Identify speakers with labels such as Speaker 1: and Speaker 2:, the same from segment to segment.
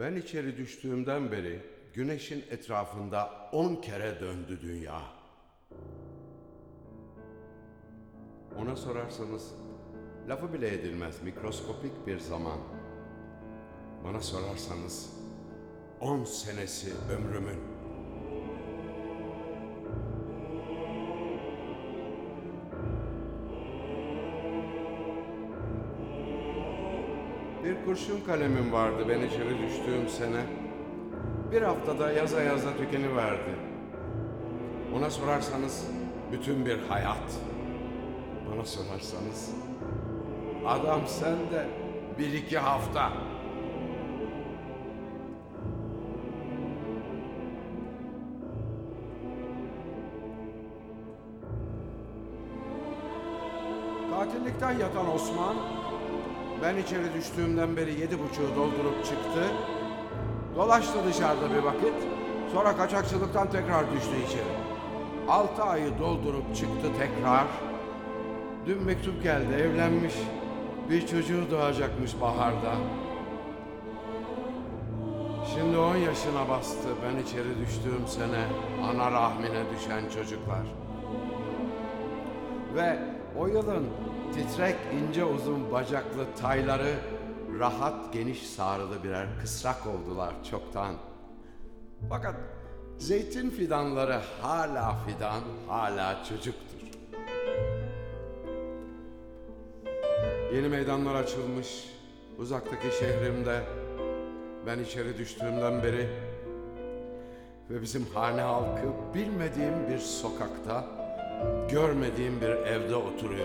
Speaker 1: Ben içeri düştüğümden beri güneşin etrafında 10 kere döndü dünya. Ona sorarsanız lafı bile edilmez mikroskopik bir zaman. Bana sorarsanız 10 senesi ömrümün. Bir kurşun kalemim vardı ben içeri düştüğüm sene. Bir haftada yaza yaza tükeniverdi. Ona sorarsanız bütün bir hayat. Bana sorarsanız adam sen de bir iki hafta. Katillikten yatan Osman, ben içeri düştüğümden beri 7.30'u doldurup çıktı. Dolaştı dışarıda bir vakit. Sonra kaçakçılıktan tekrar düştü içeri. 6 ayı doldurup çıktı tekrar. Dün mektup geldi, evlenmiş. Bir çocuğu doğacakmış baharda. Şimdi 10 yaşına bastı ben içeri düştüğüm sene ana rahmine düşen çocuklar. Ve o yılın titrek ince uzun bacaklı tayları rahat geniş sarılı birer kısrak oldular çoktan. Fakat zeytin fidanları hala fidan, hala çocuktur. Yeni meydanlar açılmış uzaktaki şehrimde ben içeri düştüğümden beri ve bizim hane halkı bilmediğim bir sokakta, görmediğim bir evde oturuyor.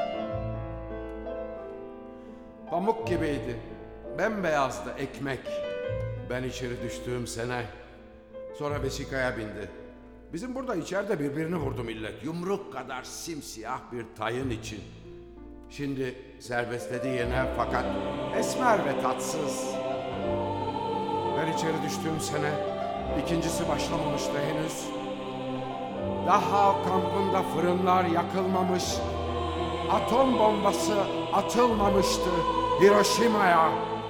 Speaker 1: Pamuk gibiydi, bembeyazdı ekmek ben içeri düştüğüm sene. Sonra vesikaya bindi. Bizim burada içeride birbirini vurdu millet. Yumruk kadar simsiyah bir tayın için. Şimdi serbestledi yine fakat esmer ve tatsız. Ben içeri düştüğüm sene ikincisi başlamamıştı henüz. Daha kampında fırınlar yakılmamış, atom bombası atılmamıştı Hiroşima'ya.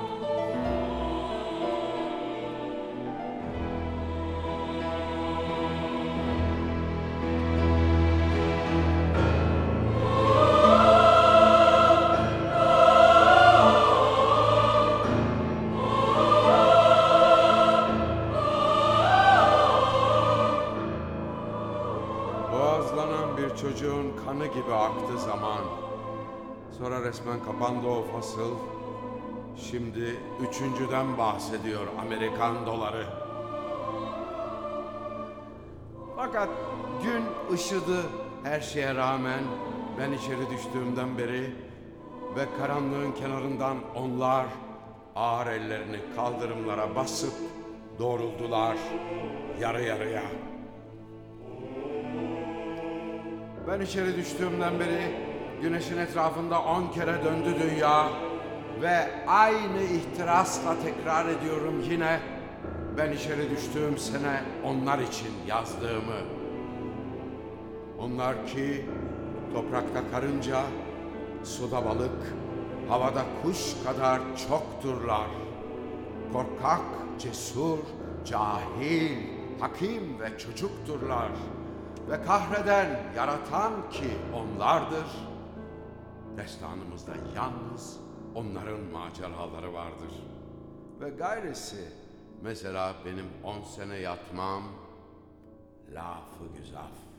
Speaker 1: Boğazlanan bir çocuğun kanı gibi aktı zaman. Sonra resmen kapandı o fasıl. Şimdi üçüncüden bahsediyor Amerikan doları. Fakat gün ışıdı her şeye rağmen ben içeri düştüğümden beri ve karanlığın kenarından onlar ağır ellerini kaldırımlara basıp doğruldular yarı yarıya. Ben içeri düştüğümden beri güneşin etrafında 10 kere döndü dünya ve aynı ihtirasla tekrar ediyorum yine ben içeri düştüğüm sene onlar için yazdığımı. Onlar ki toprakta karınca, suda balık, havada kuş kadar çokturlar. Korkak, cesur, cahil, hakim ve çocukturlar. Ve kahreden, yaratan ki onlardır. Destanımızda yalnız onların maceraları vardır. Ve gayrisi, mesela benim 10 sene yatmam, lafı güzel.